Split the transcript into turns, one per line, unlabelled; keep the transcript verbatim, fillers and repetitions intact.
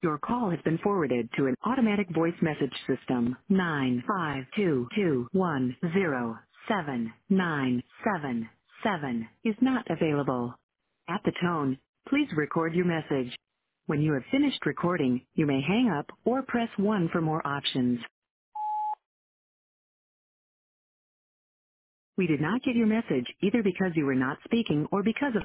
Your call has been forwarded to an automatic voice message system. nine five two two one zero seven nine seven seven is not available. At the tone, please record your message. When you have finished recording, you may hang up or press one for more options. We did not get your message either because you were not speaking or because of